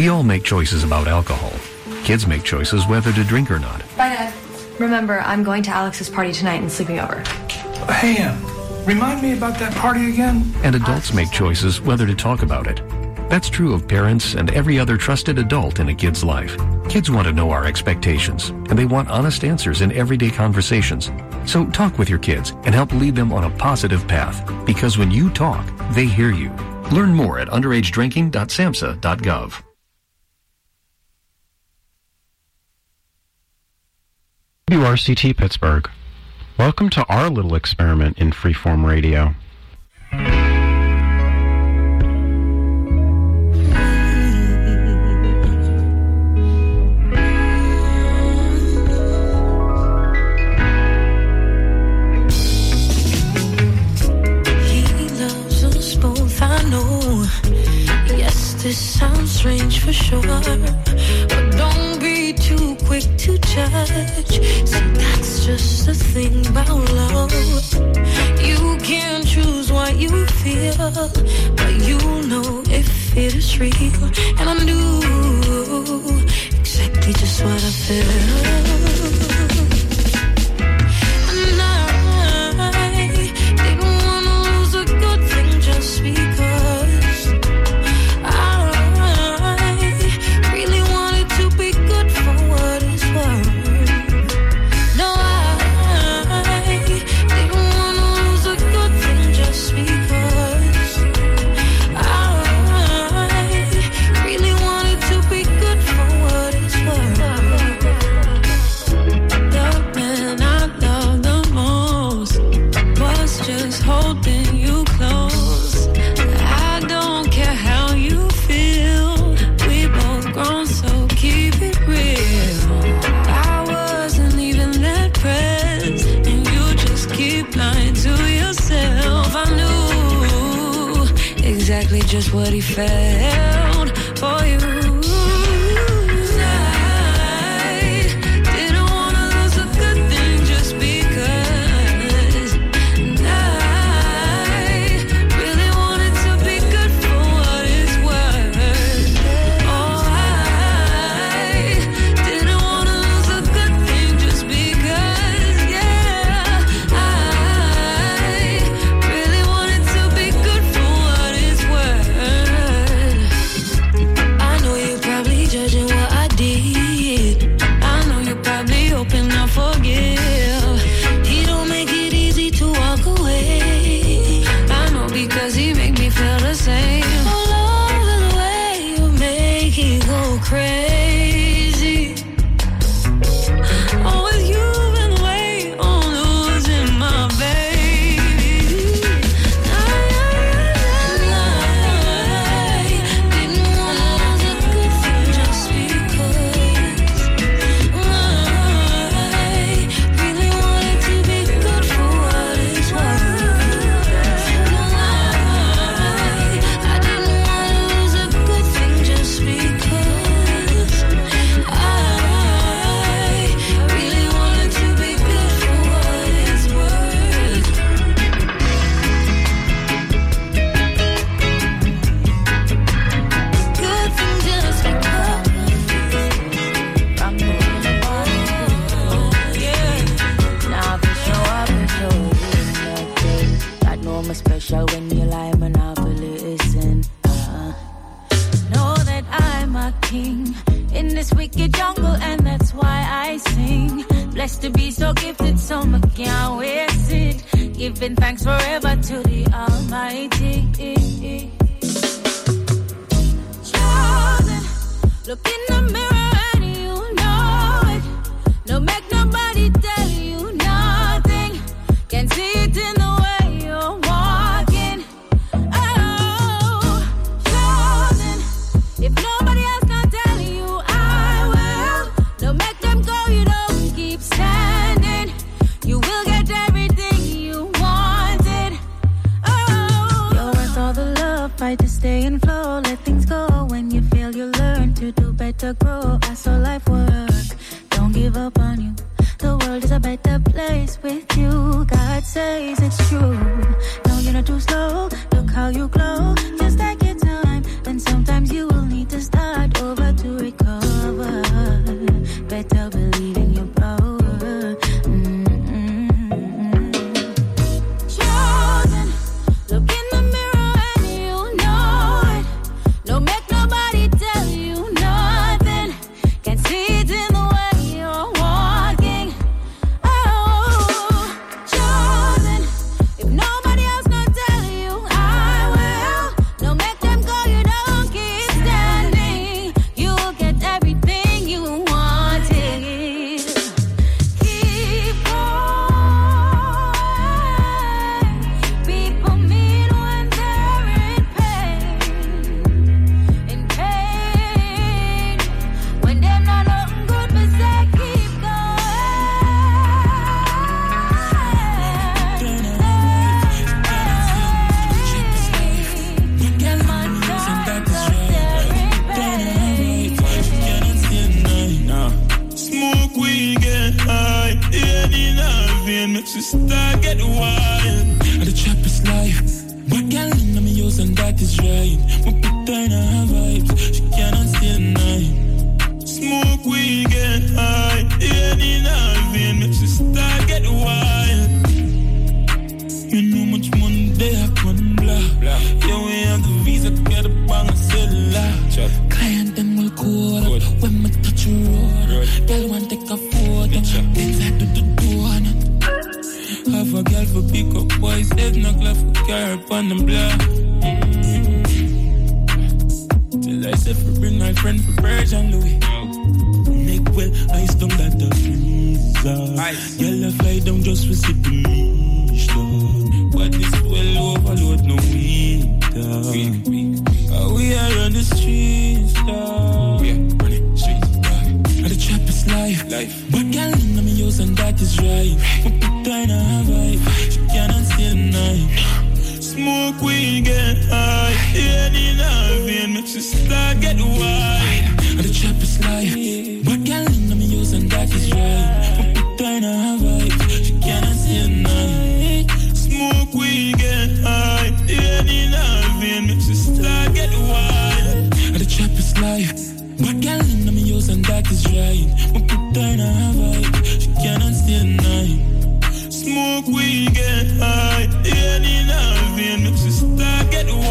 We all make choices about alcohol. Kids make choices whether to drink or not. Bye, Dad. Remember, I'm going to Alex's party tonight and sleeping over. Hey, remind me about that party again? And adults make choices whether to talk about it. That's true of parents and every other trusted adult in a kid's life. Kids want to know our expectations, and they want honest answers in everyday conversations. So talk with your kids and help lead them on a positive path, because when you talk, they hear you. Learn more at underagedrinking.samhsa.gov. WRCT Pittsburgh. Welcome to our little experiment in freeform radio. This sounds strange for sure, but don't be too quick to judge. See, that's just the thing about love. You can't choose what you feel, but you know if it is real. And I knew exactly just what I felt. And I didn't want to lose a good thing just because just what he felt for you. Giving thanks forever to the Almighty. Chosen, look in the mirror and you know it. No make nobody tell you nothing. Can see it in the way you're walking. Oh, chosen, if nobody else can tell you, I will. No make them go, you don't keep standing. You will get everything you wanted. Oh, you're worth all the love, fight to stay in flow. Let things go. When you fail, you learn to do better, grow. That's how life works. Don't give up on you. The world is a better place with you. God says it's true. No, you're not too slow. Look how you glow. Just take your time. And sometimes you will need to start over. makes you start get wild. And the trap is life. But girl in me use and that is right. We put her in her vibes. She cannot stay the night. Smoke weed get high. Yeah, in her vein makes you start get wild. You know much money they have one blah. Yeah, we have the visa to get a bang and cellular. Client them will call up when we touch a road. Girl want take a photo. Things I do the door. Half a girl for pick up boys. Head knock left for car up on the block. Till I said for bring my friend for Virgin Louis. Make well, I stung that the freezer. Girl I fly down just for sipping me. But this well overload no winter. We are on the streets, dog. Yeah, running streets, dog. And the trap is life. But girl in me use and that is right. We put her in her vibe. She cannot stay the night. Smoke weed get high. Yeah, in her vein makes you start get wild. And the trap is life. But girl in me use and that is right. We put her in her vibe. She cannot stay the night. Smoke weed get high. Yeah, in her vein makes you start get wild. And the trap is life. But girl in me use and that is right. We put her in her vibe. She cannot stay the night. Smoke weed get high. Yeah, in her vein makes you start get wild.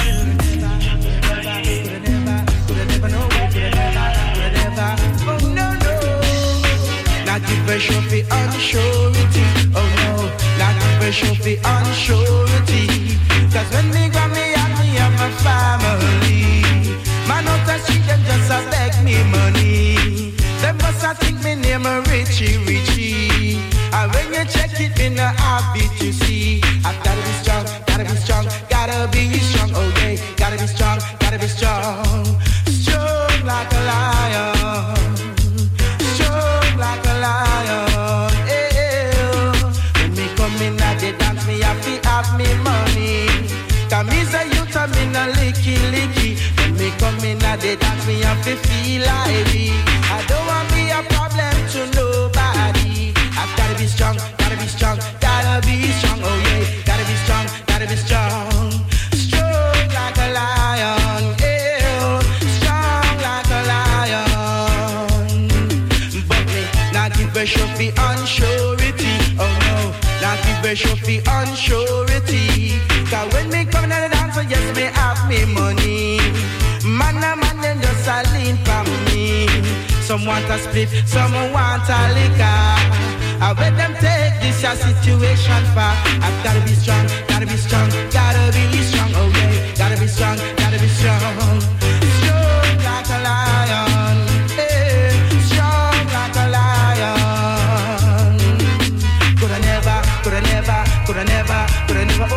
Oh no. Not even sure for unsurety. Oh no. Not even sure for unsurety. Cause when me got me and me and my family, man out the street them just a beg me money. Them must a think me name a Richie. And when you check it in the habit you see, I gotta be strong, gotta be strong, gotta be strong. Oh yeah, gotta be strong, gotta be strong. Strong like a lion, strong like a lion. When me come in at the dance, me have to have me money. Cause me's a youth, I'm in a licky. When me come in at the dance, me have to feel like me. I don't want be a problem to nobody. I've gotta be strong, gotta be strong, gotta be strong. Oh yeah, gotta be strong, gotta be strong. Strong like a lion, yeah. Strong like a lion. But me not give a shot for unsurety. Oh no, not give a shot for unsurety. Cause when me come in the dance, yes me have me money. Man them just a lean from me. Some want a split, some want a liquor. I bet them take this a situation far. I've gotta be strong, gotta be strong, gotta be strong. Oh yeah, gotta be strong, gotta be strong. Strong like a lion, hey, strong like a lion. Coulda never, oh, coulda never, coulda never, coulda never.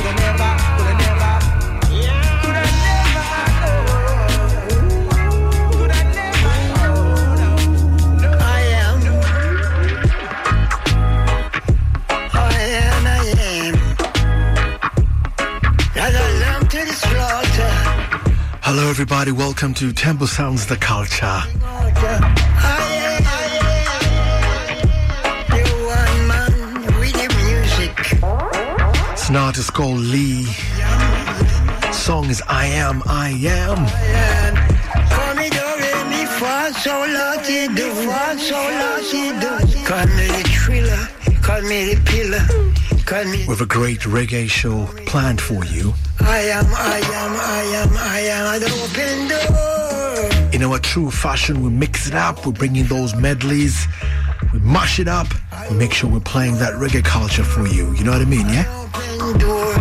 Hello everybody, welcome to Temple Sounds The Culture. It's an artist called Lee. Song is I Am. Call me the thriller, call me the pillar. We have a great reggae show planned for you. I am an open door. In our true fashion, we mix it up, we bring in those medleys, we mash it up, we make sure we're playing that reggae culture for you. You know what I mean, yeah? Open door.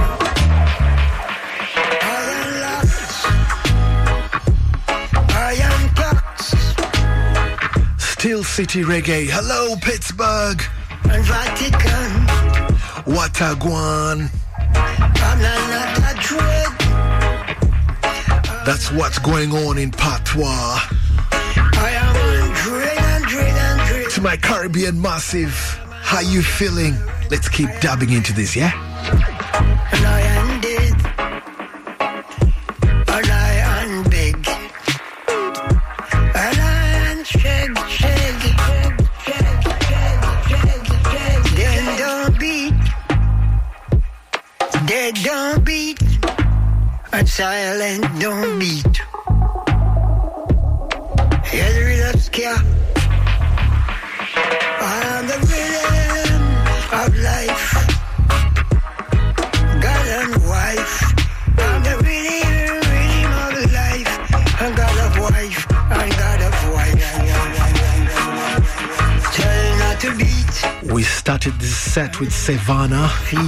I am clocks. Steel City Reggae. Hello, Pittsburgh. And Vatican. Wataguan. I'm not a dread. That's what's going on in Patois. I am on dread. To my Caribbean massive, how you feeling? Let's keep dabbing into this, yeah? And I am dead. And I am big. And I am shag. Then don't head don't beat, and silent don't beat. Hear the rhythm scare. I'm the rhythm of life. God and wife. I'm the rhythm of life. And God of wife. And God of wife. Tell not to beat. We started this set with Savannah.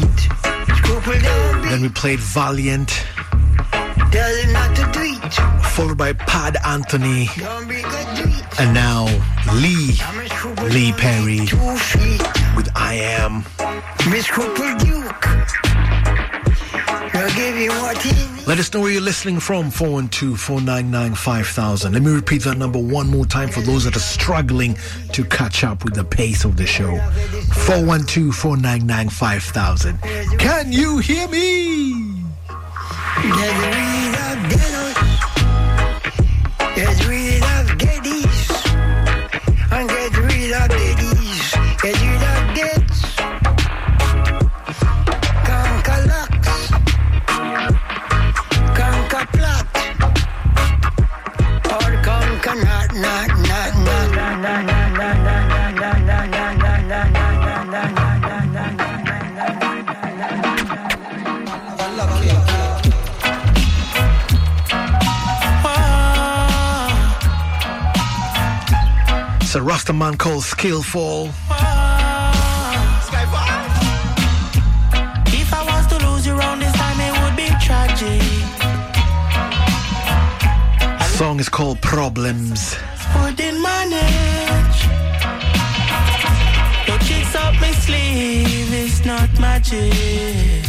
Then we played Valiant. Tell not to do it. Followed by Pad Anthony. And now Lee Perry with I Am. Miss Cooper Duke. I'll give you what he... Let us know where you're listening from. 412-499-5000. Let me repeat that number one more time for those that are struggling to catch up with the pace of the show. 412-499-5000. Can you hear me? Get rid of Geddes and get rid of Geddes. Get rid of Geddes. Conquer Lux, conquer Plot, or conquer not. It's a Rasta man called Skillful. If I was to lose you around this time, it would be tragic. Song is called Problems. Wouldn't manage. No tricks up my sleeve, it's not magic.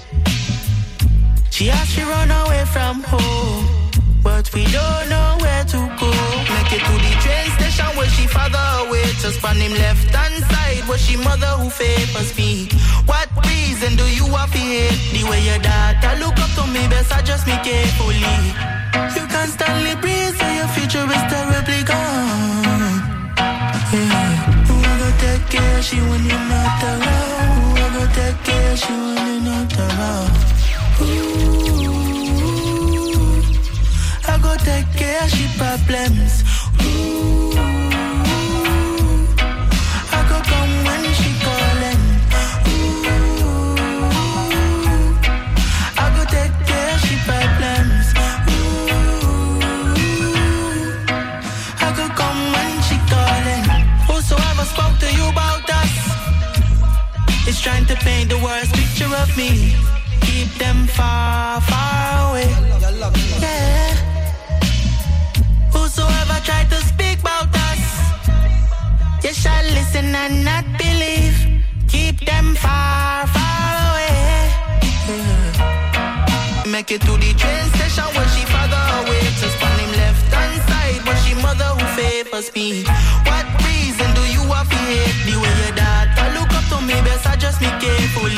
She asked to run away from home, but we don't know where to go. Make it to the train station where she father away. Just on him left hand side where she mother who favors me. What reason do you have to hate? The way your daughter look up to me, best adjust me carefully. You constantly breathe, so your future is terribly gone. Yeah. Who I go take care she when you're not around? Who I go take care she when you're not around? Ooh, I go take care she problems. Ooh, I go come when she calling. Ooh, I go take care she problems. Ooh, I go come when she calling. Whosoever spoke to you about us is trying to paint the worst picture of me. Keep them far, far away. Yeah. Whosoever tried to speak about us, you shall listen and not believe. Keep them far, far away. Yeah. Make it to the train station where she father away. Just on him left hand side where she mother who favors me. What reason do you have to hate? The way your daughter look up to me, best adjust me carefully.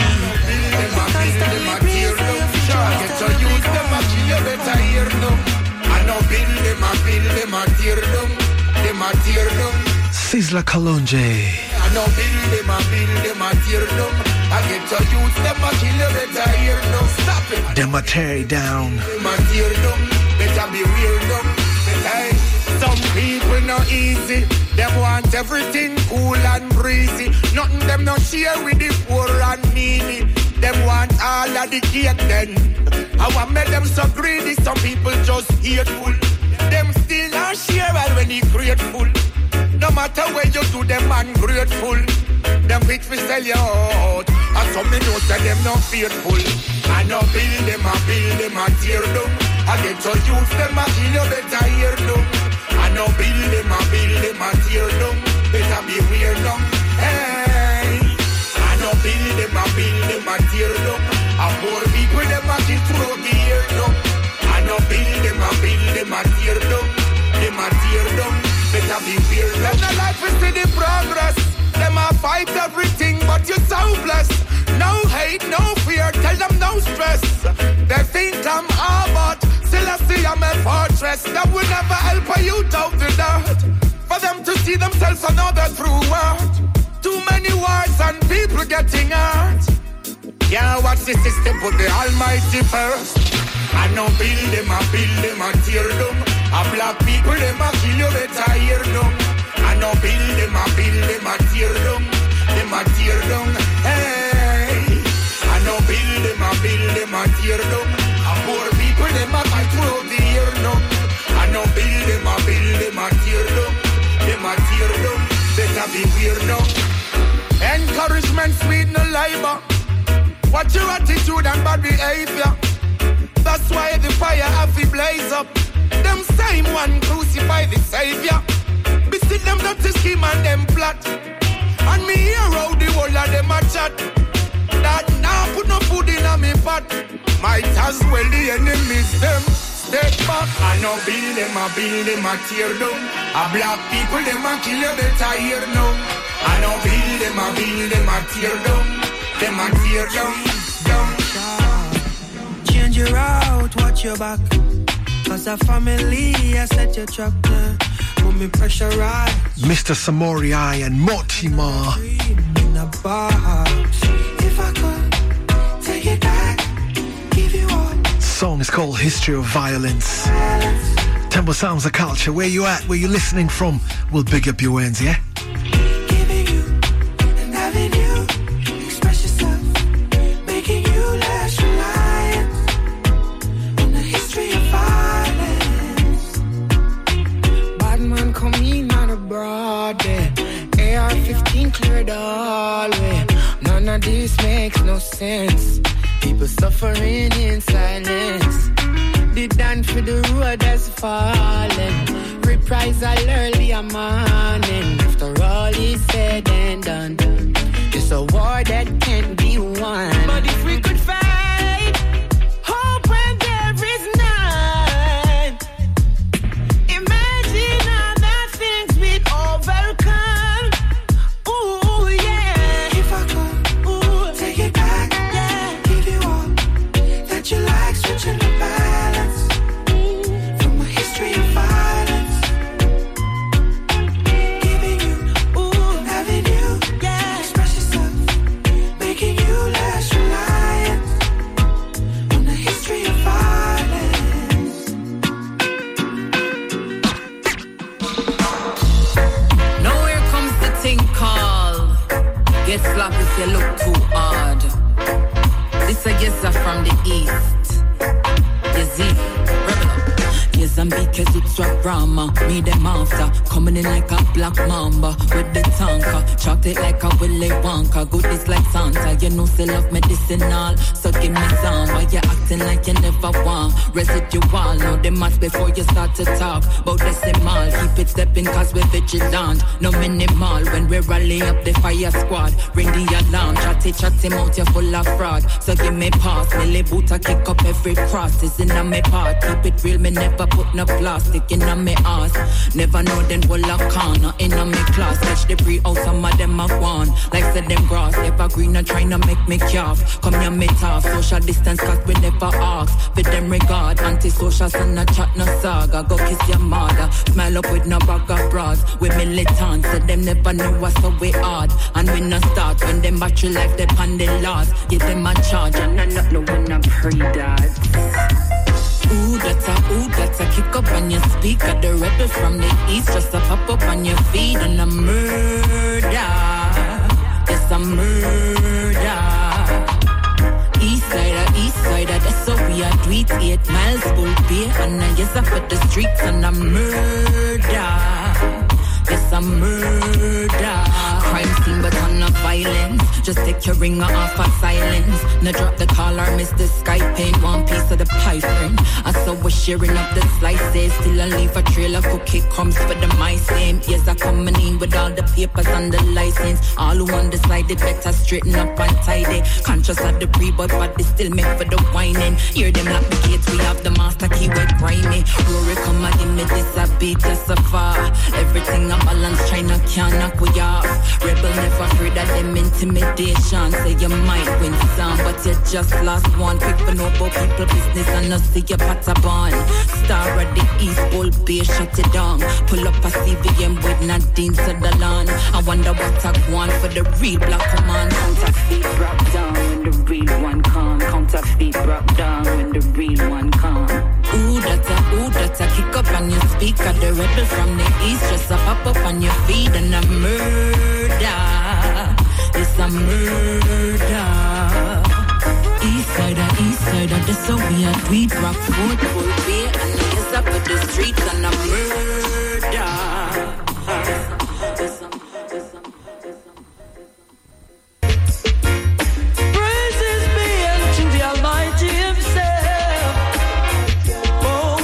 Sizzla Kalonji. I know build them, I tear them. I get to use them, I kill you, better hear them. Stop it. Them a tear it down. Them a tear them, better be real them. Hey, some people not easy. Them want everything cool and breezy. Nothing them not share with the poor and needy. Them want all of the cake then. I want make them so greedy. Some people just hateful. Them still not share well when he grateful. No matter where you do, them ungrateful. Them quick to sell you out. And some me know that them not fearful. I know build them, I tear them. I get to use them, I kill you, better hear them. I know build them, I tear them. Better be weird them. Hey, I know build them, I tear them. I poor people, them I kill through the ear them. I know build them, I tear them. Them I tear them. Better be weird. Them no life is see the progress. Them a fight everything, but you're so blessed. No hate, no fear, tell them no stress. They think I'm hard, but still I see I'm a fortress. That will never help a youth out the dirt. For them to see themselves another true world. Too many wars and people getting hurt. Can't watch the system, put the Almighty first. I know build them, I tear them. I black people, them a kill you, better hear them. I know build them, I tear them. Them a tear them, hey. I know build them, I tear them. And poor people, them a fight through the year, no. I know build them, I tear them. Them a tear them, better be weird, no. Encouragement, sweet, no labor. Watch your attitude and bad behavior. That's why the fire have to blaze up. Them same one crucify the savior. Visit them dirty scheme and them plot. And me hear how the whole of them a chat. That now put no food in a me pot. Might as well the enemies them step back. I know build them, I tear them. A black people them a kill you, better hear no. I know build them, I tear them. Them a tear down. Change your route, watch your back. Cause a family, I set your trap there. Put me pressurize. Mr. Samorai and Mortimer. In a box. If I could take it back, give you all. Song is called History of Violence. Tempo Sounds of Culture. Where you at? Where you listening from? We'll big up your ends, yeah? Giving you and having you. Express yourself. Making you less reliant on the history of violence. Bad man come in on a broad day. AR-15 cleared all way. None of this makes no sense. People suffering in silence. The dance for the road has fallen. Reprisal early a morning. After all is said and done, it's a war that can't be won. But if we could fight, hope when there is none. Imagine all the things we'd overcome. Ooh, yeah. If I could, ooh, take it back, yeah. Give you all that you like, switching the balance from a history of violence. Giving you, ooh, and having you, yeah. Express yourself, making you less reliant on the history of violence. Now here comes the thing called get slapped if you look too hard. This I guess are from the east. You see, rebel up. Yes, I'm because it's a drama. Me them after coming in like a black mamba with the tanker. Chocolate like a Willy Wonka. Goodies like Santa. You know, still love medicinal. So give me some. Why you acting like you never want? Residual. Know the math before you start to talk about decimal. Keep it stepping cause we're vigilant. No minimal. When we rally up the fire squad, ring the alarm. Chatty mouth, you're full of fraud. So give me pass. Millie boot, I kick up every cross. It's in a me part. Keep it real, me never put no plastic in a me ass. Never know then will a corner in a me class. Catch the pre out, some of them have won. Like said them grass, evergreen and trying to make me calf. Come here me tough, social distance cause we never ask. With them regard, anti-social son a chat no saga. Go kiss your mother, smile up with no bag of bras. We militant, so them never know what's so we hard. And we no start when them battery life they pan the last. Give them a charge and I not know when I pray that. Ooh, that's a kick up on your speaker. The rebel from the east just a pop up on your feet. And a murder, yes a murder. East sider, that's how we are. Do it 8 miles full beer. And I yes I for the streets and a murder. Yes a murder. Crime scene but on no violence. Just take your ringer off of silence. No drop the collar, miss the sky paint. One piece of the pie friend. I saw we're sharing up the slices. Still I leave a trail of cookie crumbs for the mice. Same ears are coming in with all the papers and the license. All who undecided better straighten up and tidy. Conscious of the pre-but they still make for the whining. Hear them lock the gates, we have the master key with grimy. Rory come and give me this a beat just so far. Everything a balance, China can't knock we off. Rebel never afraid of them intimidation. Say you might win some, but you just lost one. Quick for no about people business and not see your patabon. Star of the East, Bull Bay, shut it down. Pull up a CVM with Nadine Sutherland. I wonder what I want for the real black command. Counterfeit drop down when the real one murder. East side, that's how we are. Tweet rock, foot, full way, and I guess up at the streets and a murder. Praises be unto the Almighty Himself. Oh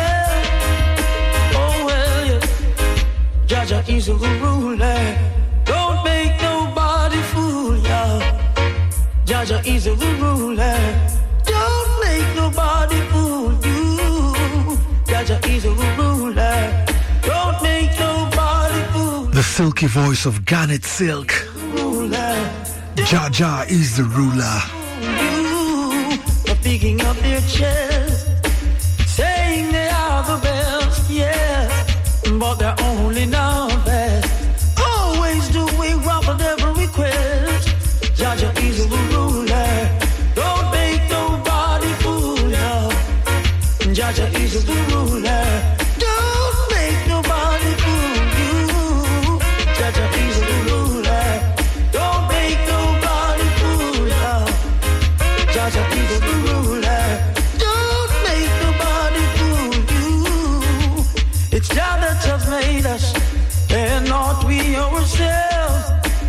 well, yeah. Jaja is the ruler. Don't make nobody fool ya. Jaja is the ruler. Don't make nobody fool you. Jaja is the ruler. Don't make nobody fool The silky voice of Garnet Silk. ruler. Jaja is the ruler. You are picking up their chest, saying they are the best, yeah, but they're only now best. Always doing whatever request. Jaja is the ruler. Don't make nobody fool ya. Jaja is the ruler. Don't make nobody fool you. Jaja is the ruler. Don't make nobody fool ya. Jaja is the ruler. Don't make nobody fool you. It's Jah that has made us, and not we ourselves.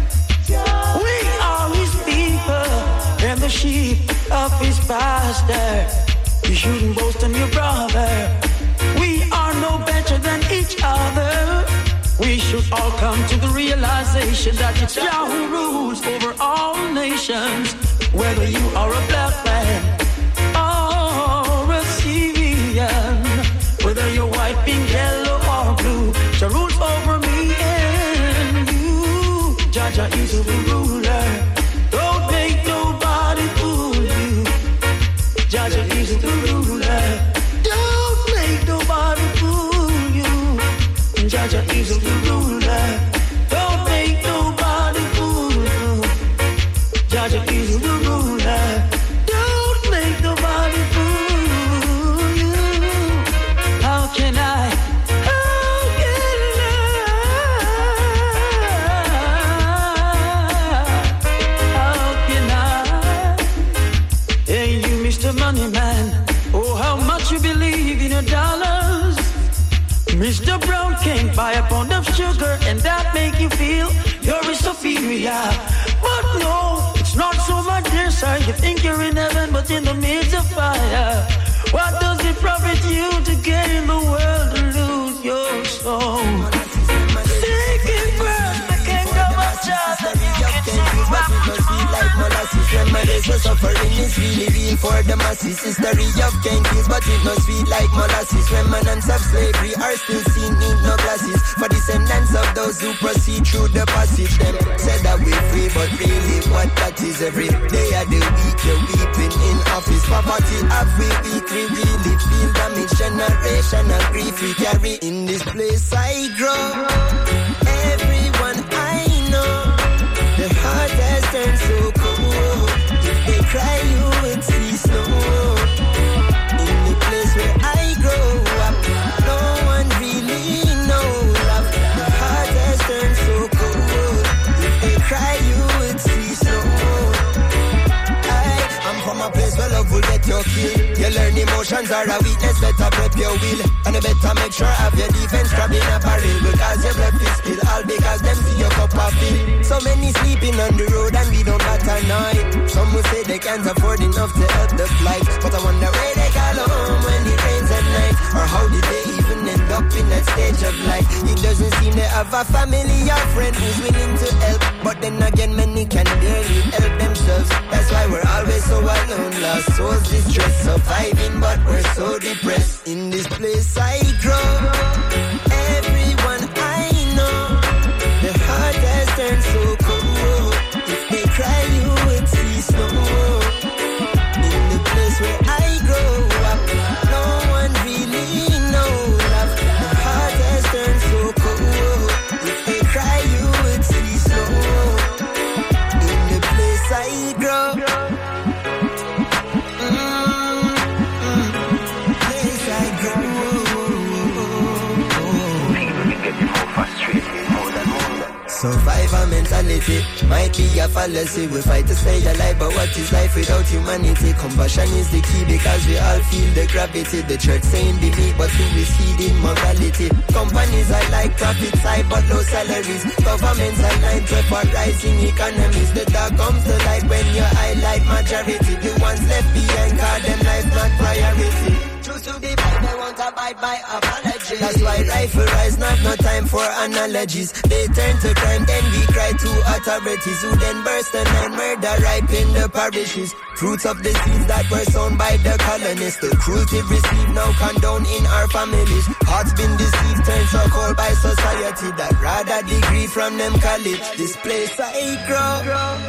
We are His people, and the sheep of His pasture. You shouldn't boast on your brother. We are no better than each other. We should all come to the realization that it's Jah who rules over all nations. Whether you are a black man or a Syrian, whether you're white, pink, yellow or blue, Jah rules over me and you. Jaja is the ruler. Don't make nobody fool you. Jaja is the ruler. Don't make nobody fool you. Jaja is the ruler. Don't make nobody fool you. Jaja is the ruler. Don't make nobody fool you. How can I? Money man, oh how much you believe in your dollars. Mr. Brown can't buy a pound of sugar and that make you feel you're superior. But no, it's not so much dear sir. You think you're in heaven but in the midst of fire. What does it profit you to get in the world and lose your soul? Seeking first the kingdom of God that you can see back to like molasses. Remember the suffering is really real for the masses. History of Genghis, but it no sweet like molasses. Remnants of slavery are still seen in no glasses. For descendants of those who proceed through the passage, them said that we're free, but really what that is every day of the week. You're weeping in office. Poverty have we weekly really feel damage. Generational grief we carry in this place I grow. Everyone I know, the heart has turned so cold. If they cry, you would see snow. In the place where I grow up, no one really knows love. The heart has turned so cold. If they cry, you would see snow. I'm from a place where love will get your kill. You learn emotions are a weakness, better prep your will. And you better make sure have your defense trapped in a barrel. Because your left is still all because them see your cup of fill. So many sleeping on the road and we don't got a night. Some will say they can't afford enough to help the flight. But I wonder where they call home when it rains at night. Or how did they even end up in that stage of life? It doesn't seem they have a family or friend who's willing to help. But then again many can barely help themselves. That's why we're always so alone, lost souls distressed, surviving but we're so depressed. In this place I grow, everyone I know, the heart has turned so cold. If they cry you would see snow. In the place where I grow up, no one really knows love. The heart has turned so cold. If they cry you would see snow. In the place I grow. Survivor mentality, might be a fallacy. We fight to stay alive, but what is life without humanity? Compassion is the key because we all feel the gravity. The church saying be me, but we recede in morality. Companies are like profits high, but low salaries. Governments are 9-12 for rising economies. The dark comes to light when you highlight majority. The ones left behind, call them life not priority. Choose to be bad, they won't abide by apology. That's why rifle rise, not no time for analogies. They turn to crime, then we cry to authorities, who then burst and then murder ripe in the parishes. Fruits of the seeds that were sown by the colonists. The cruelty received now condone in our families. Hearts been deceived, turned so cold by society that rather degree from them college. This place I grow.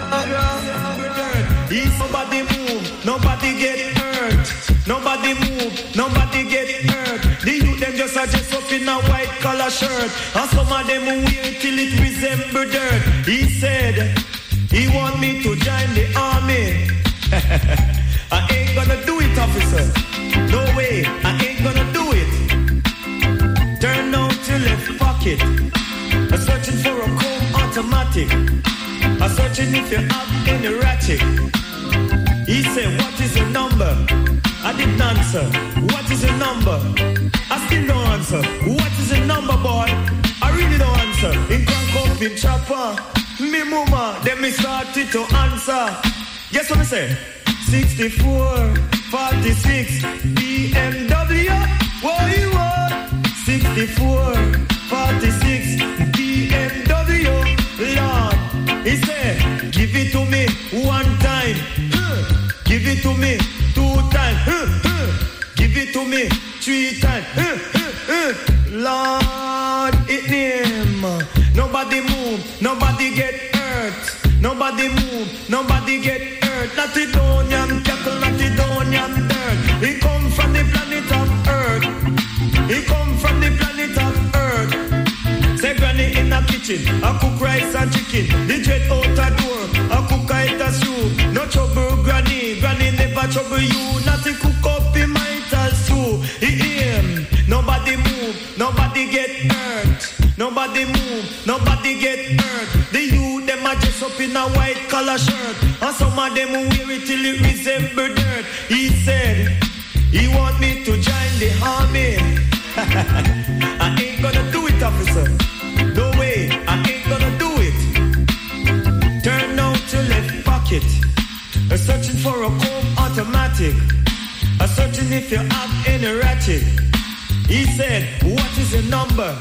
If nobody move, nobody get hurt. Nobody move, nobody get hurt. The youth them just adjust up in a white collar shirt, and some of them wear till it resemble dirt. He said he want me to join the army. I ain't gonna do it, officer. No way, I ain't gonna do it. Turn out your left pocket. I'm searching for a comb automatic. I'm searching if you have any ratchet. He said, what is your number? I didn't answer. What is your number? I still don't answer. What is your number, boy? I really don't answer. In crank up in chopper. Me mama, then me started to answer. Guess what I say? 64, 46, BMW. What you want? 64, 46, BMW. Lord, he said, give it to me one time. Give it to me 2 times. Give it to me 3 times. Lord, it name. Nobody move, nobody get hurt. Nobody move, nobody get hurt. Not the Donian cattle, not the Donian dirt. He come from the planet of Earth. He come from the planet of Earth. Say granny in the kitchen, I cook rice and chicken. The jet out the door, I cook it a stew. No trouble granny, granny never trouble you. Not to cook up in my stew. Nobody move, nobody get hurt. Nobody move, nobody get hurt. The youth them are dressed up in a white collar shirt, and some of them wear it till it resemble dirt. He said he want me to join the army. I ain't gonna do it, officer. No way, I ain't gonna do it. Turn out your left pocket. I'm searching for a comb automatic. I'm searching if you have any ratchet. He said, what is your number?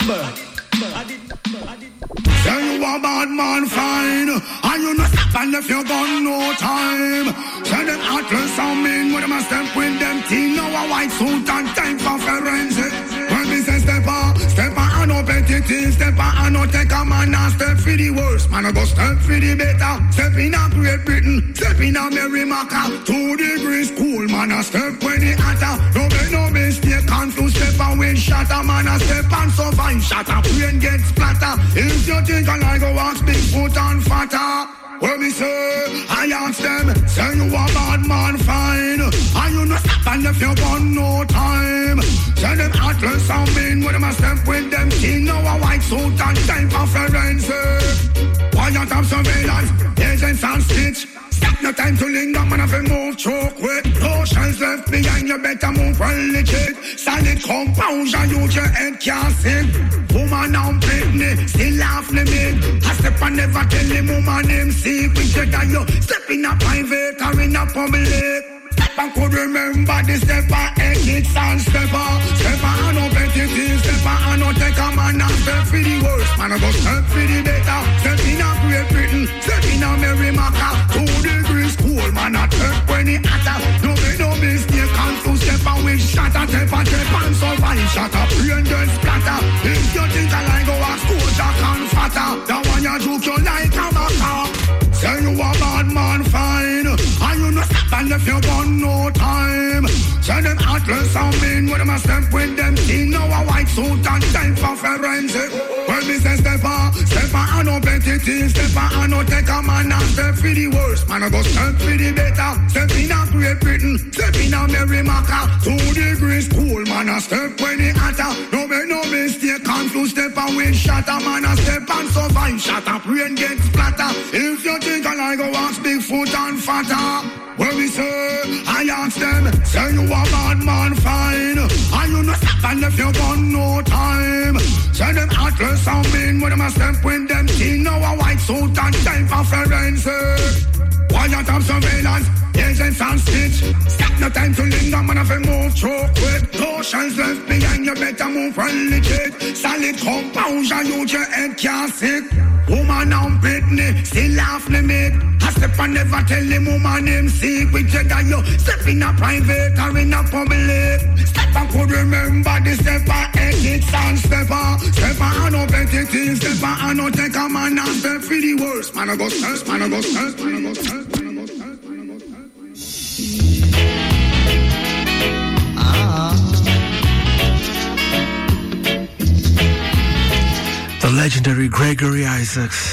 Say you a bad man, fine. And you no stop and if you got no time. Say them atlas and men with them a step with them team. Now a white suit and time for forensic. When me say step on I no petty. Step on I no take a man and step for the worst. Man I go step for the better. Step in a Great Britain, step in a Merrimaca. 2 degrees cool, man I step when the hotter. No make no mistake, can't to step and win shatter. Man I step and survive, shatter, brain get splatter. If you think I go ask Bigfoot and fatter. When me say, I ask them, say you a bad man, fine. And you no stop and if you got no time. Say them atlas and men with them a step with them king. Now a white suit and time for forensic. Quiet of surveillance, agents and stitch. Stop no time to linger, man, if you move choke with. No shells left behind, you better move well legit. Solid composure, use your head can't sing. Woman and Britney, still laugh limit. I step and never tell the woman name secret. That you step in a private or in a public. Step and could remember the stepper, exits and stepper. Stepper and no petty, stepper and no take a man and step for the worst. Man, I go step for the better. Step in a Great Britain, step in a Merrimaca. 2 degrees cool, man, I take when it hotter. No make no mistake, can't to step and we shatter. Step and survive, shatter, brain get splatter. If you think I like go a school, Jack and fatter. That one you juke you like a maca. Say you a bad man, fine. And you no stop and if you got no time. Say them atlas and men with them a step with them team. Now a white suit and time for forensic. When me say step Step on no petty things, step on no take a man and step for the worst. Man I go step for the better. Step in a Great Britain, step in a Merrimaca. 2 degrees cool, man I step when it hotter. No make no mistake, confuse step and wind shatter. Man I step and survive, shut up, rain get splatter. If you think I like go ask Bigfoot and fatter. Where we say, I ask them, say you a bad man fine. And you no stop and if you gun no time. Say them atlas and mean when them a step with them king. Now a white suit and time for forensic. Quiet of surveillance, agents and stitch. Stop no time to linger, man if you move through quick. No shells left behind, you better move when legit. Solid compound, and you your head can't sick. Woman and Britney, still laugh me make. I step and never tell him woman name secret. That you step in a private or in a public. Step and could remember the stepper, ethics and stepper. Stepper and no petty things, stepper and no take a man and step for the worst. Man I go stress, man I go stress, man I go stress. The legendary Gregory Isaacs.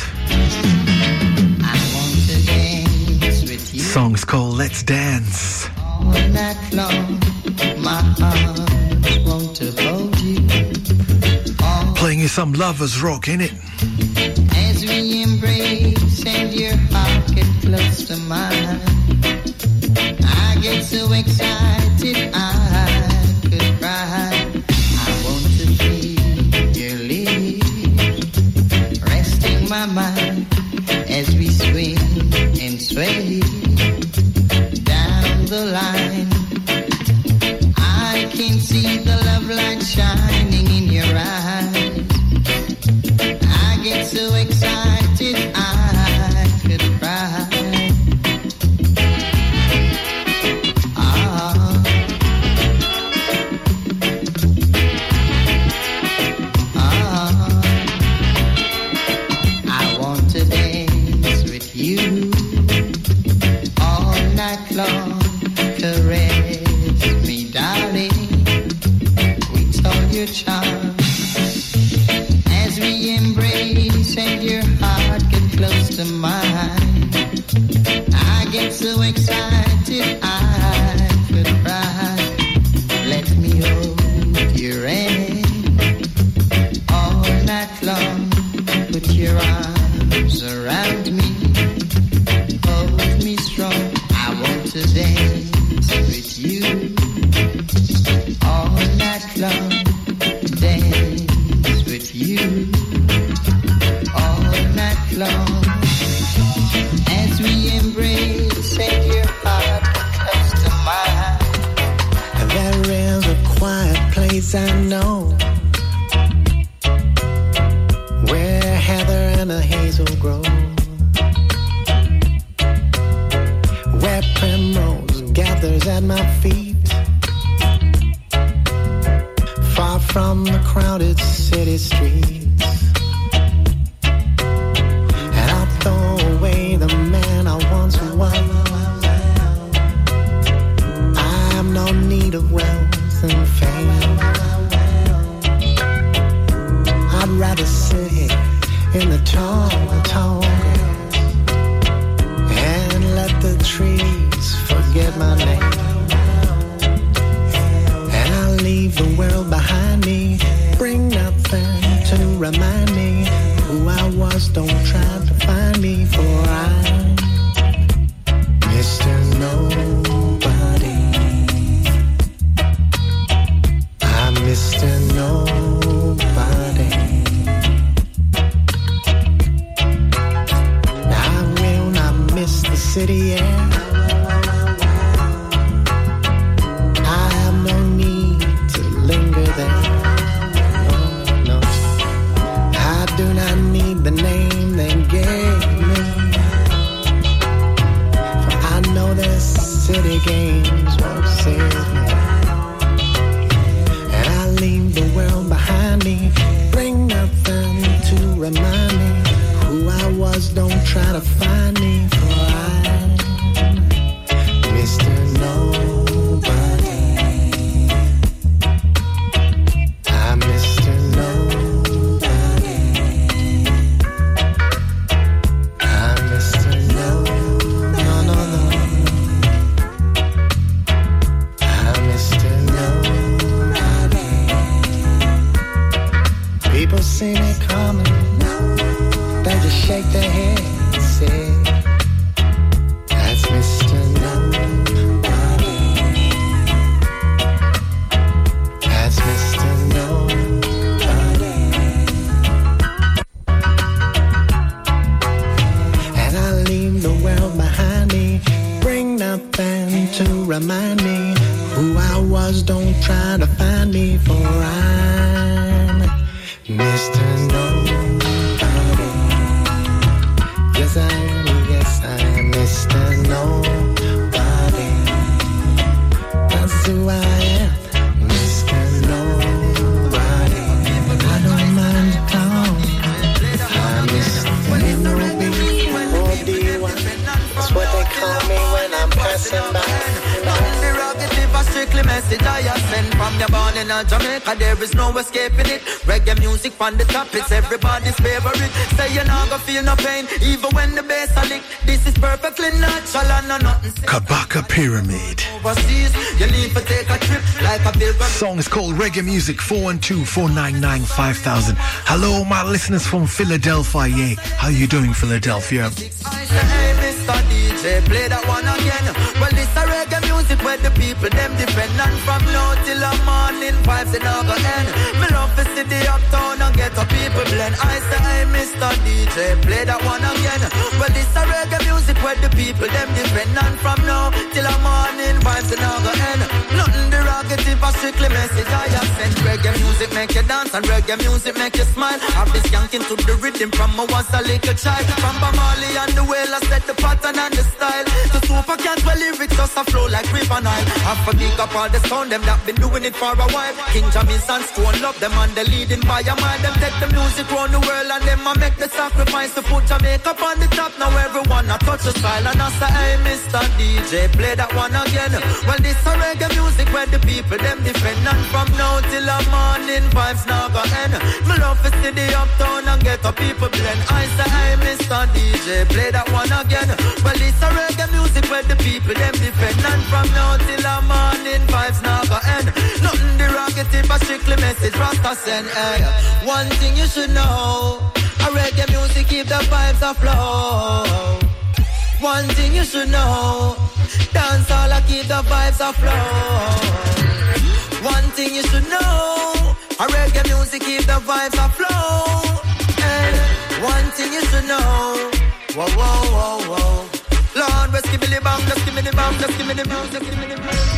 Song's called Let's Dance. All night long, my heart wants to hold you. Playing you some lovers rock, innit? As we embrace and your heart get close to mine, I get so excited I could cry. I want to feel your lips resting my mind as we swing and sway down the line. I can see the love light shining in your eyes. I get so excited I could cry. I want to dance with you all night long. Caress me, darling, with all your charm. As we embrace and your heart get close to mine, I get so excited I could cry. Let me hold your hand all night long. Put your arms around me, hold me strong. I want to dance with you all night long. Dance with you all night long. As we embrace and your heart close to mine. And there is a quiet place I know, where heather and a hazel grow, where primrose gathers at my feet, far from the crowded city streets. And I'll throw away the man I once was. I have no need of wealth and fame. I'd rather sit in the tall grass and let the trees forget my name. And I'll leave the world behind me, bring nothing to remind me who I was. Don't try to find me, for I'm Mr. Nobody. I'm Mr. Nobody. I will not miss the city air. I have no need to linger there. No, I do not need the name they gave me, for I know this city games won't save me. And I leave the world behind me, bring nothing to remind me who I was. Don't try to find me, for I'm Mr. Nobody. I'm Mr. Nobody. behind me. Bring nothing to remind me who I was. Don't try to find me, for I'm Mr. Nobody. Yes, I am Mr. Nobody. That's who I am, Mr. Nobody. I don't mind the clown. I'm Mr. Nobody. That's what they call me when I'm passing by. A strictly message I have sent from your born in Jamaica. There is no escaping it. Reggae music from the top, it's everybody's favorite. Say you're not gonna feel no pain, even when the bass a lick. This is perfectly natural and no nothing. Kabaka Pyramid. Overseas, you need to take a trip like a pilgrim. Song is called Reggae Music. 412-499-5000. Hello, my listeners from Philadelphia. Yeah. How you doing, Philadelphia? I say, hey, Mr. DJ, play that one again. Well, this a reggae music where the people them depend on. From now till the morning, vibes in our end. Me love to see the uptown and get the people blend. I say, hey, Mr. DJ, play that one again. Well, this a reggae music where the people them depend on. From now till the morning, vibes in our end. Nothing derogative, a strictly message I have sent. Reggae music make you dance and reggae music make you smile. I've been skanking to the rhythm from I was a little child. From Bamali and the whale, I set the pattern and the style. The super cats where lyrics just a flow like River Nile. I forget up all the sound, them that been doing it for a while. King Jamis and Stone love them and they leading by a mind. Them take the music round the world and them a make the sacrifice to put Jamaica up on the top. Now everyone a touch the style and I say, hey, Mr. DJ, play that one again. Well, this a reggae music where the people them defend. And from now till the morning, vibes now go end. Me love to see the uptown and get the people blend. I say, hey, Mr. DJ, play that one again. Well, this a reggae music where the people them defend. And from now till the morning, vibes now go end. Nothing derogative, a strictly message Rasta send. One thing you should know, a reggae music keep the vibes afloat. One thing you should know, dance all I keep the vibes afloat. One thing you should know, a reggae music keep the vibes afloat. One thing you should know, whoa, whoa, whoa, whoa. Lord, just give me the bang, just give me the bang, just give me the bang, just give me the bang.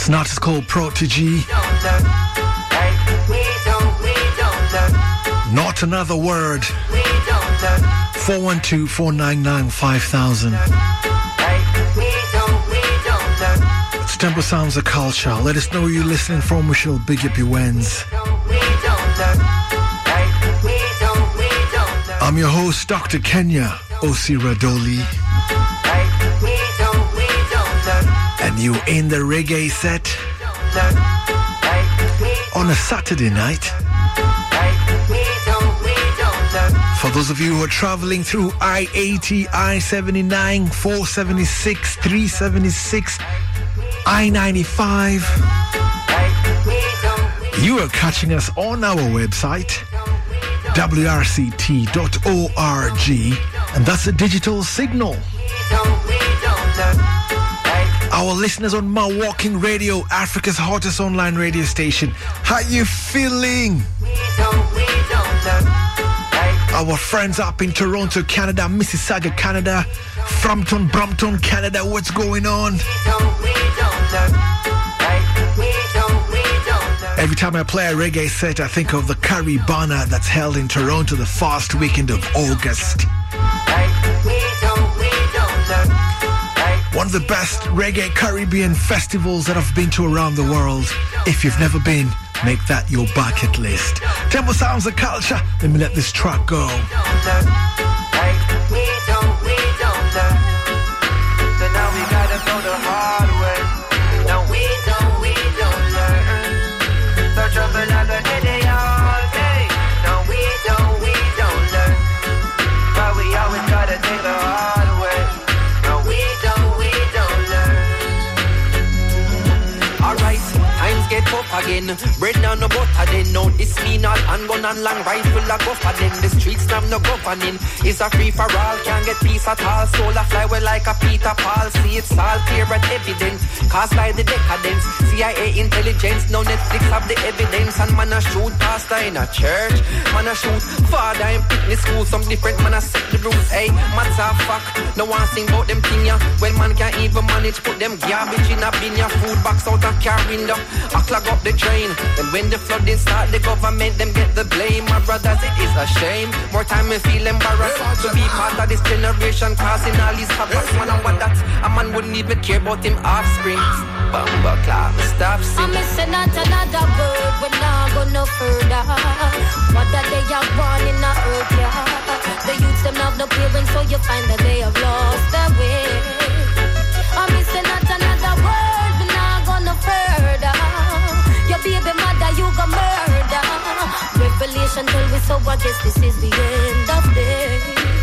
It's not, it's called Protege. Not another word. 412-499-5000. It's Tempo Sounds of Culture. Let us know where you're listening from. We shall big up your wins. I'm your host, Dr. Kenya O.C. Radoli. And you in the reggae set on a Saturday night. For those of you who are traveling through I-80, I-79, 476, 376, I-95, you are catching us on our website, wrct.org, and that's a digital signal. Our listeners on Mawalking Radio, Africa's hottest online radio station, how you feeling? Our friends up in Toronto, Canada, Mississauga, Canada, Frampton, Brampton, Canada, what's going on? Every time I play a reggae set, I think of the Caribana that's held in Toronto the first weekend of August. One of the best reggae Caribbean festivals that I've been to around the world. If you've never been, make that your bucket list. Tempo Sounds of Culture. Let me let this track go. So now we gotta go the hard way. No, we don't learn. So trouble like a headache all day. No, we don't learn. But we always gotta take the hard way. No, we don't learn. Alright, times get tough again. Bread now no butter then. No, this me not handgun and long rifle a go for them. The streets now no governing. It's a free for all, can't get peace at all. Soul a fly well like a Peter Paul. See it's all clear and evident. Cast by the decadence. CIA intelligence, no Netflix have the evidence. And man a shoot pastor in a church. Man a shoot father in fitness school. Some different man a set the rules. Hey, man's a fuck. No one sing about them thing ya. Well man can't even manage. Put them garbage in a bin ya. Food box out of car window. I clog up the drain. Then when the flooding start, the government them get the blame. My brothers, it is a shame. More time me feel embarrassed to be part of this generation, causing all these havoc. Man, I want that a man wouldn't even care about him offspring. Bumba clap, stop singing. I'm missing not another word. We're not go no further. What that they are born in the earth, yeah. The youths them have no parents, so you find that they have lost their way. I'm missing not another word. We're not go no further. Your baby mother, you go murder. Revelation till we so I guess this is the end of day.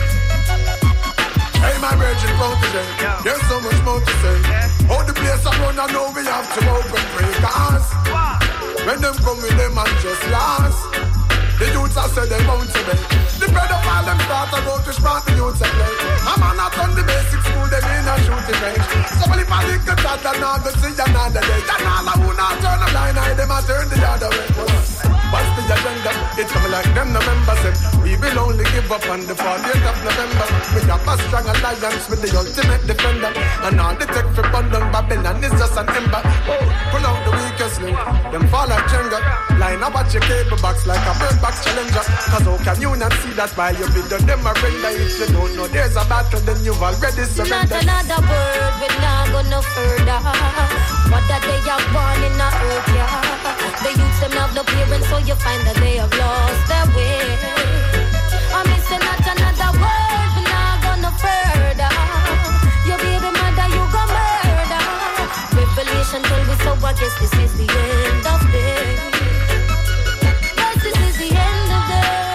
Hey, my virgin protege, there's so much more to say. All the place I run, I know we have to open breakers. When them come with them and just last. The youths I said they want to be. The bread of all them start to go to smart the youths and play. I'm not on the basic school, them in a shooting range. So if I think a child that not go see another day, then all I who not turn a blind eye, them I turn the other way. What's the agenda? It's coming like them November said. We will only give up on the 40th of November. We have a strong alliance with the ultimate defender. And all the tech for London, Babylon is just an ember. Oh, pull out the weakest link, them fall like Jenga. Line up at your cable box like a bird box challenger. Cause how can you not see that by your video them a render? If you don't know there's a battle, then you've already surrendered. Not another word, we're not go no further. What that they are born in the earth, yeah. The youths them have no parents, so you find that they have lost their way. I'm missing not another word, we're not go no further. Your baby mother, you go murder. Revelation till we so I guess this is the end of day. Yes, this is the end of day.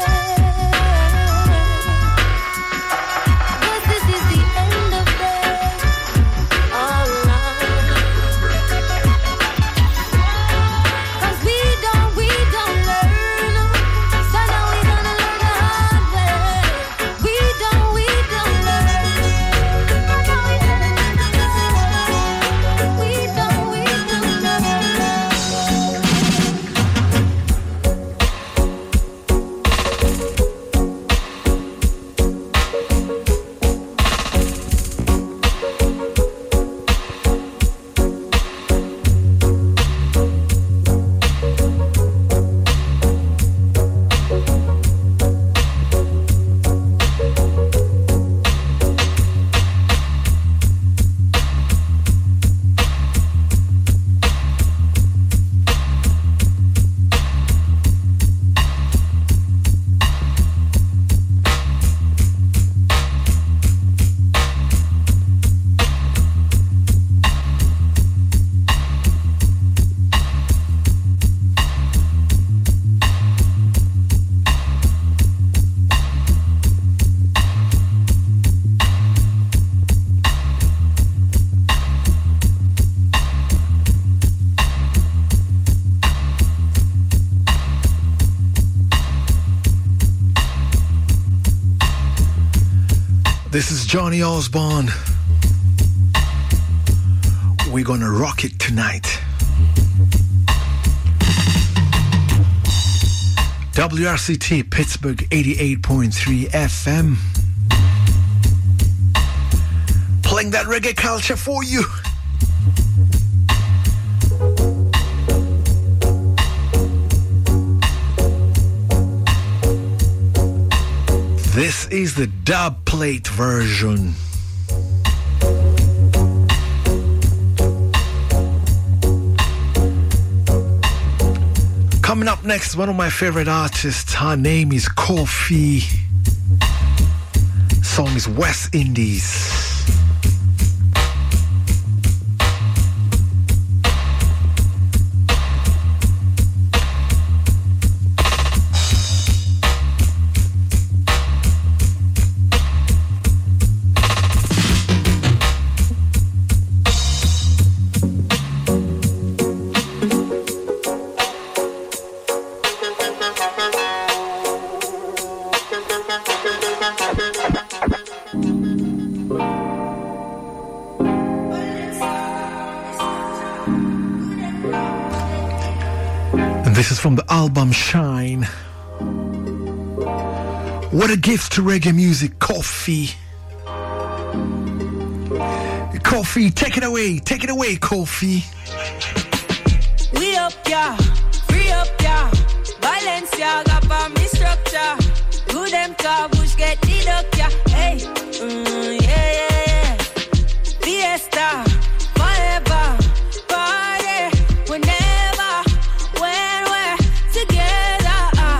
Yes, this is the end of day. Alright. Cause we don't learn. So now we gonna learn the hard way. We don't learn. We don't learn. This is Johnny Osborne. We're gonna rock it tonight. WRCT Pittsburgh 88.3 FM. Playing that reggae culture for you. This is the dub plate version. Coming up next, one of my favorite artists. Her name is Kofi. Song is West Indies. This is from the album Shine. What a gift to reggae music, Kofi. Kofi, take it away, Kofi. We up, yeah, free up, yeah. Balenciaga for me structure. Do them car, bush get deduct, yeah. Hey, yeah. Fiesta, forever, party, whenever, when we're together.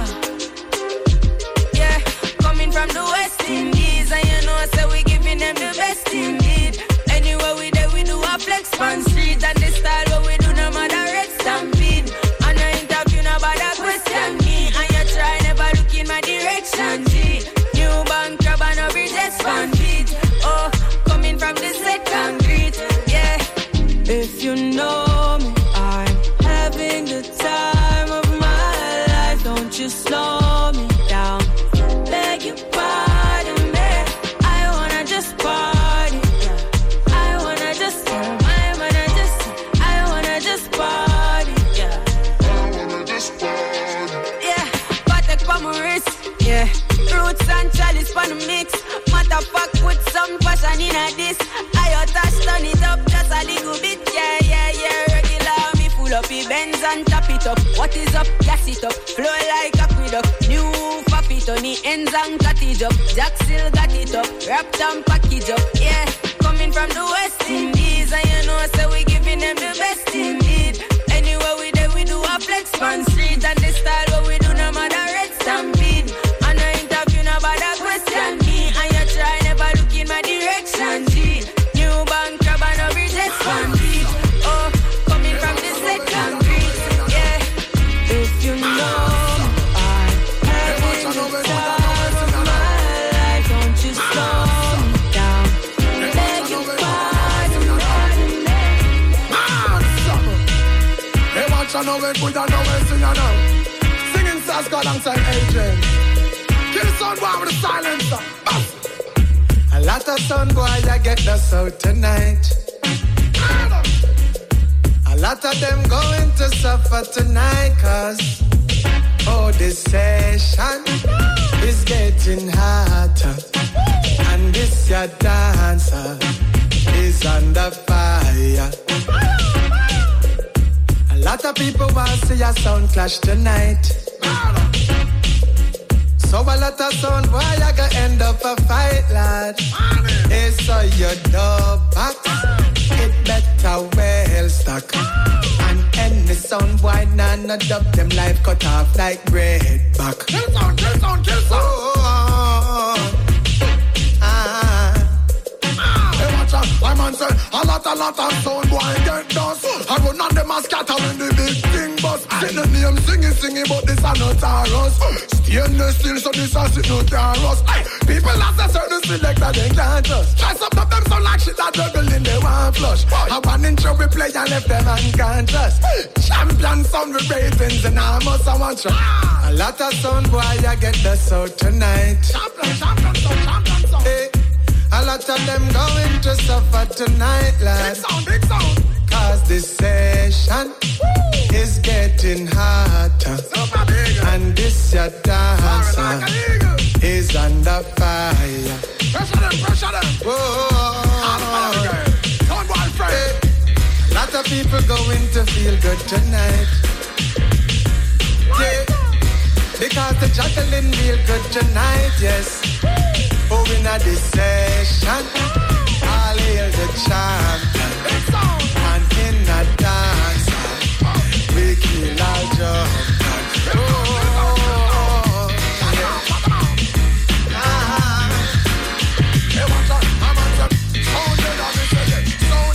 Yeah, coming from the West Indies, and you know, so we giving them the best indeed. Anywhere we there, we do a flex on street, and the style what we do, no matter red stampede. And I interview, nobody question me, and you try never look in my direction. G, new bank crab and a bridges fan beat. Oh, coming from the second street, yeah. If you know me, I'm having the time of my life. Don't you slow me down. Beg your pardon me. I wanna just party. Yeah. I wanna just party. Yeah. Yeah. Patek pa my wrist. Yeah. Roots and chalice pa the mix. Matter fuck with some passion in a this. I touch turn it up just a little bit. Yeah. Regular me full up the Benz and tap it up. What is up? Gas it up. Flow like aqueduct. New Fafi Tony ends and cut it up. Jack still got it up. Wrapped and package up. Yeah. Coming from the West Indies, and you know, so we giving them the best indeed. Anywhere we there, we do a flex on street, and the style what we do, no matter red stampede. And I interview, nobody question me, and you try never look in my direction. G, new bank crab and a bridges fan beat. Oh, coming from the second street, yeah. If you know I'm having the time of my life, don't you slow me down. Beg your pardon me. Hey, watch I know it, put I know it, sing I know. Singing stars got alongside Adrian. Kill sound boy with a silencer. A lot of sun boy, I get the sound tonight. A lot of them going to suffer tonight, cause this session is getting hotter. And this your dancer is under fire. A lot of people want to see your sound clash tonight. So a lot of sound boy, I gonna end up a fight, lad. Hey, so your door box, it better well stuck. And any sound boy, none of them life cut off like bread back. Kill sound. Hey, watch out, my man say, a lot of sound boy get dust. I run on them and scatter when the big thing bust. See the name singing, but this are not Taurus. Stainless steel, so this are no Taurus. People have a certain selector, they can't trust. Try some of them sound like shit that juggling, they want flush. I one intro we play and left them unconscious. Champion sound with ratings and I must want you. A lot of sound boy, I get the sound tonight. Champion sound. Hey. A A lot of them going to suffer tonight, lad. Big sound. Cause this session is getting hotter. And this your dancer is under fire. Pressure them. Whoa. Don't worry, friend. Lot of people going to feel good tonight. Yeah. Because the juggling feel good tonight, yes. Oh, in a this session, I'll hear the champion. And in a dance, we kill our jump. Oh, yeah. Hey, what's up? I'm on the sound of the sound.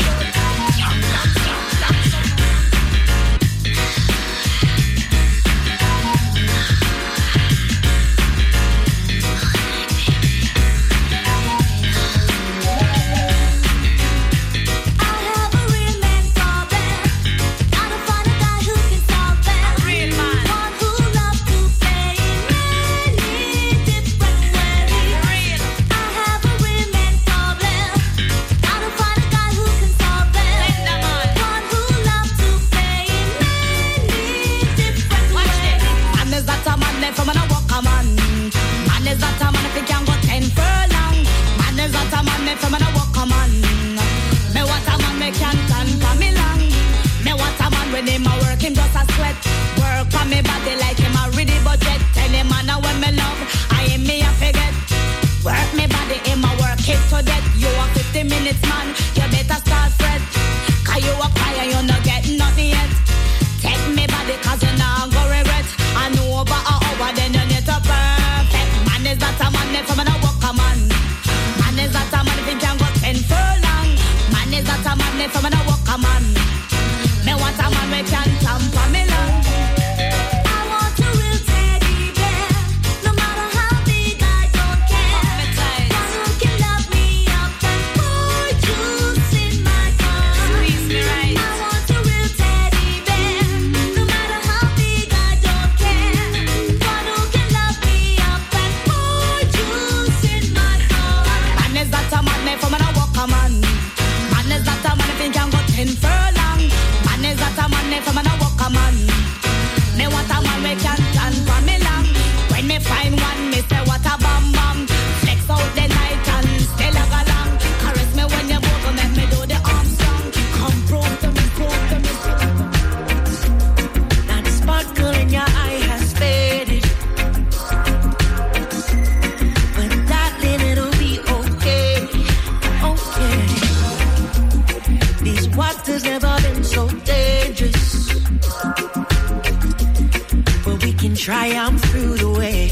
Triumph through the way,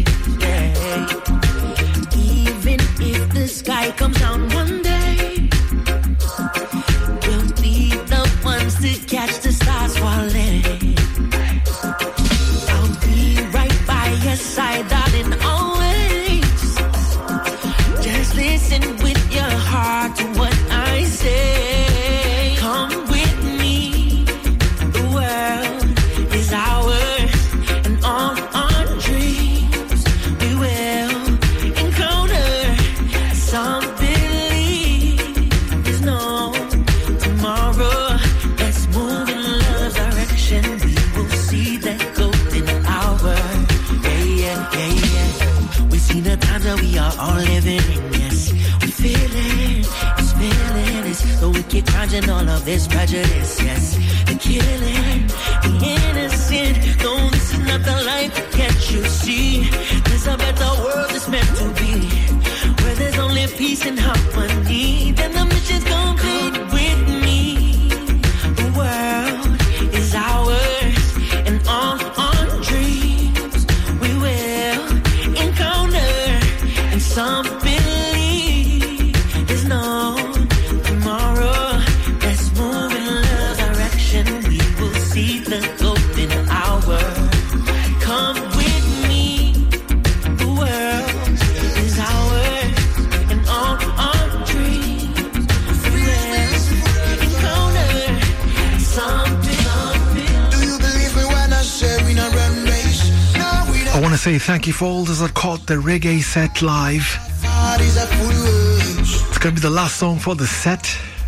yeah. Even if the sky comes down one day, we'll be the ones to catch the stars falling. I'll be right by your side, darling, always. Just listen with your heart to what I say. Come with me, the world is ours. All our dreams, we will encounter. Some believe there's no tomorrow. Let's move in love's direction. We will see that golden hour. Yeah. We've seen the times that we are all living in. Yes, we feel it. It's feeling. It's the wicked crimes and all of this prejudice. Yes, the killing, the innocent. No, this is not the life. Can't you see? There's a better world that's meant to be, where there's only peace and harmony. Then the mission's complete. With me, the world is ours, and all our dreams we will encounter. And some believe there's no tomorrow. Let's move in love direction. We will see the golden hour. Come with me, the world is ours, and all our dreams we will encounter something. Do you believe me when I say we not run race? No, we don't. I want to say thank you for all those that caught the reggae set live. Is a full It's going to be the last song for the set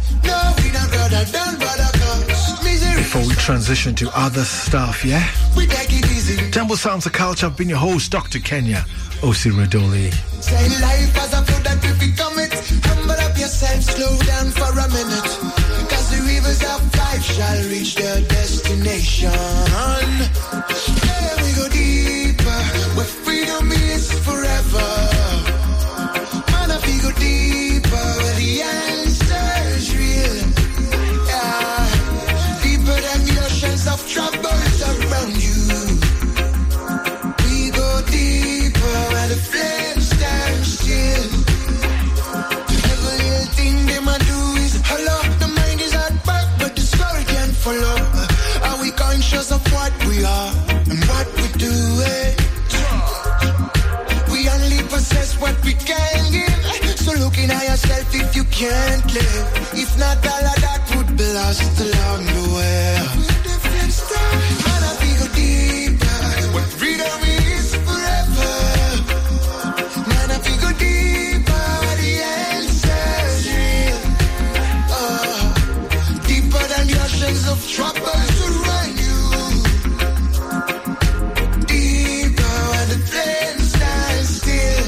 before we transition to other stuff, yeah? Temple Sounds of Culture. I've been your host, Dr. Kenya Osirodoli. Say life as a food that we become it. Humble up yourself, slow down for a minute. Cause the rivers of life shall reach their destination. Yeah, we go deeper, where freedom is forever. Man, if we go deeper, where the answer is real. Yeah, deeper than the oceans of troubles around you. We go deeper, where the flames stand still. Every little thing they might do is hollow. The mind is at back, but the soul can't follow. Are we conscious of what we are and what we do? We only possess what we can give. So looking at yourself if you can't live. If not, all of that would be lost along the way. Man, if we go deeper, what freedom is forever. Man, if we go deeper, the answer's real. Deeper than the oceans of troubles around you. Deeper where the flames stand still.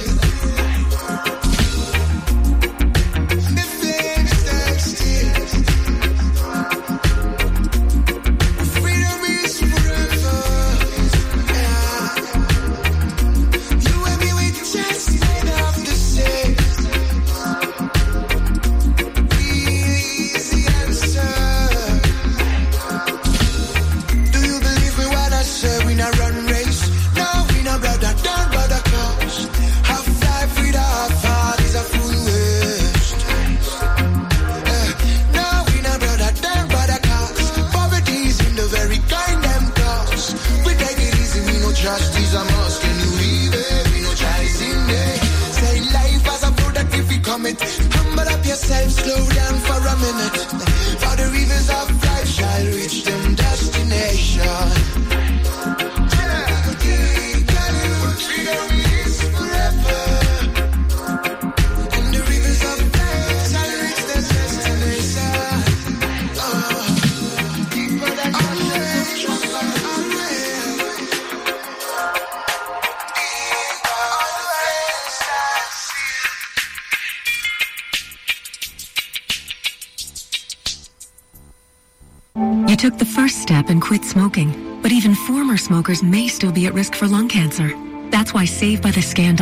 The flames stand still. Freedom is forever. Yeah. You and me, we just made of the same. Is the answer. Do you believe me when I say we not run race? No, we not brother, down brother cause half life with half heart is a full waste. No, we not brother, down brother cause poverty is in the very kind them cause. We take it easy, we no justice a must. Can you leave it? We no choice in there. Say life as a food that if we commit. Humble up yourself, slow down for a minute. For the rivers of life shall reach them destination. Freedom is forever. And the rivers of life shall reach their destination. Deeper than You took the first step and quit smoking, but even former smokers may still be at risk for lung cancer. That's why Save by the Scan